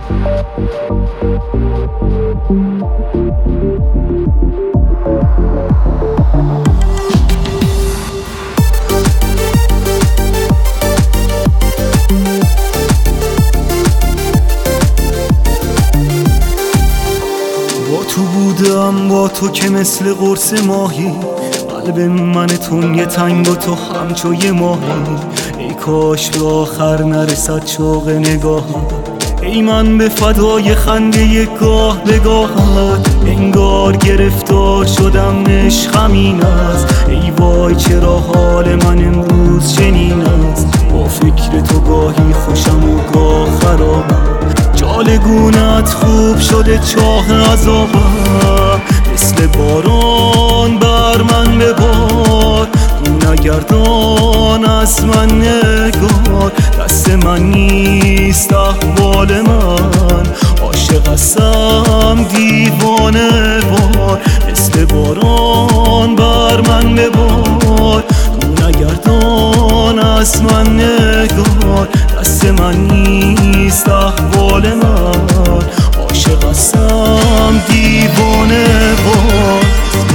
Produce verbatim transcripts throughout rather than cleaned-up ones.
با تو بودم، با تو که مثل قرص ماهی، قلب من تون یه تنگ و تو همچو یه ماهی. ای کاش به آخر نرسد شوق نگاه، ای من به فدای خنده یک گاه به گاهت. انگار گرفتار شدم عشقم این است، ای وای چرا حال من امروز چنین است. با فکر تو گاهی خوشم و گاه خرابم، جالگونت خوب شده چاه عذابم. مثل باران بر من ببار، رو نگردان از من نگار. دست من نیست احوال من، عاشق هستم دیوانه وار. مثل باران بر من ببار، رو نگردان از من نگار. دست من نیست احوال من، عاشق هستم دیوانه وار.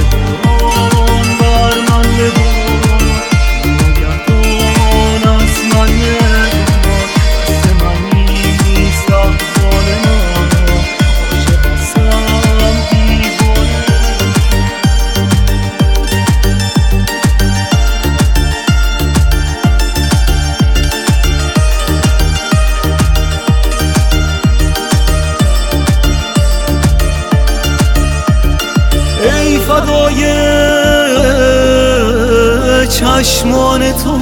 ای فدای چشمان تو،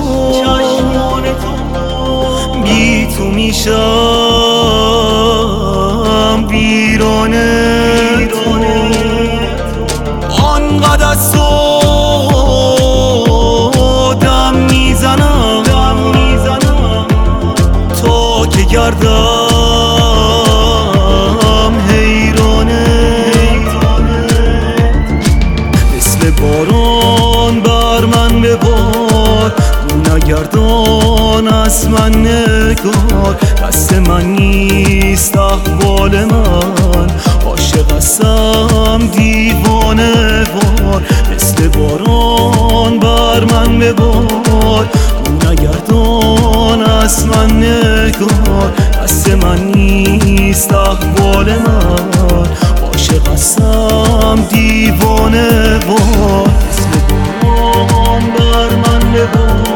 بی تو میشم ویرانه. آنقدر از تو دم میزنم تا که گردم حیرانه. مثل باران بر من ببار، رو نگردان از من نگار. دست من نیست احوال من، عاشق هستم دیوانه وار. مثل باران بر من ببار، رو نگردان از من نگار. دست من نیست احوال من، عاشق هستم دیوانه وار. مثل باران بر من ببار.